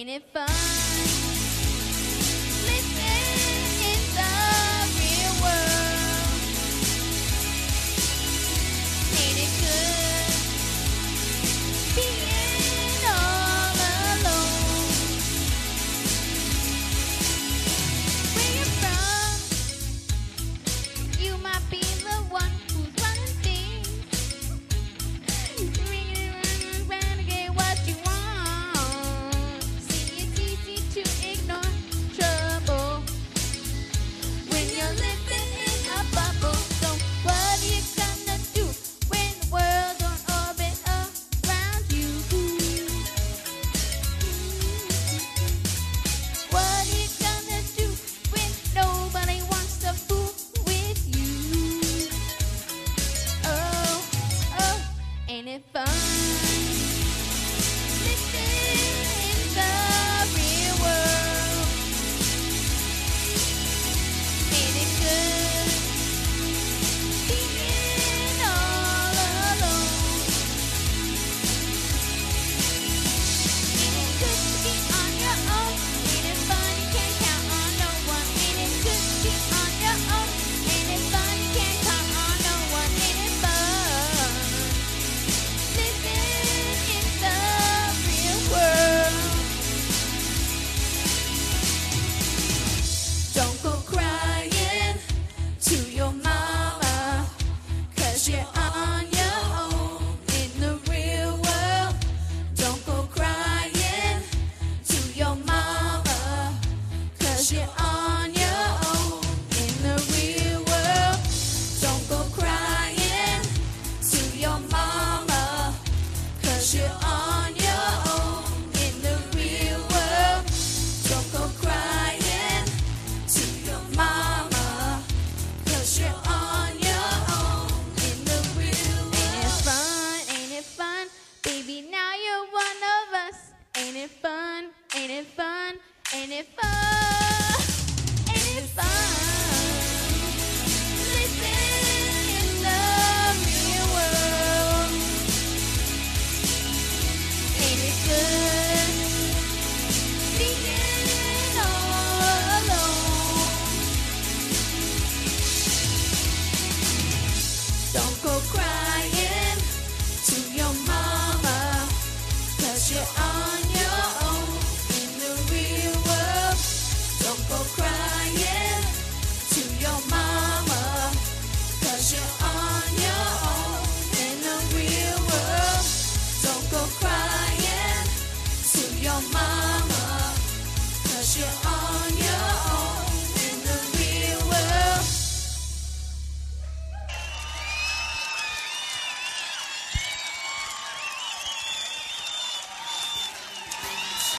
Ain't it fun? Living in the real world. Ain't it good being all alone? Where you're from, you might be the one who's running things. Ringing around to get what you want. See, it's easy to ignore trouble when you're living in a bubble. So what are you gonna do when the world don't orbit around you? What are you gonna do when nobody wants to fool with you? Oh, oh, ain't it fun? Living in the real world. Ain't it good being all alone? Ain't it good to be on your own? Ain't it fun? You can't count on no one. Ain't it good to be on your own? Ain't it fun? You can't count on no one. Ain't it fun? Living in the real world. Don't go crying to your mama, 'cause you're on your own in the real world. Don't go crying to your mama, 'cause you're on your own in the real world. Don't go crying to your mama, 'cause you're on your own in the real world. Don't go crying to your mama, 'cause you're on your own in the real world. Ain't it fun? Ain't it fun? Baby, now you're one of us. Ain't it fun? Ain't it fun? Ain't it fun? Ain't it fun? Living in the real world. Ain't it good being all alone? Don't go crying to your mama, 'cause you're on your own in the real world. Don't go crying to your mama, 'cause you're on your own in the real world. Don't go crying to your mama, 'cause you're on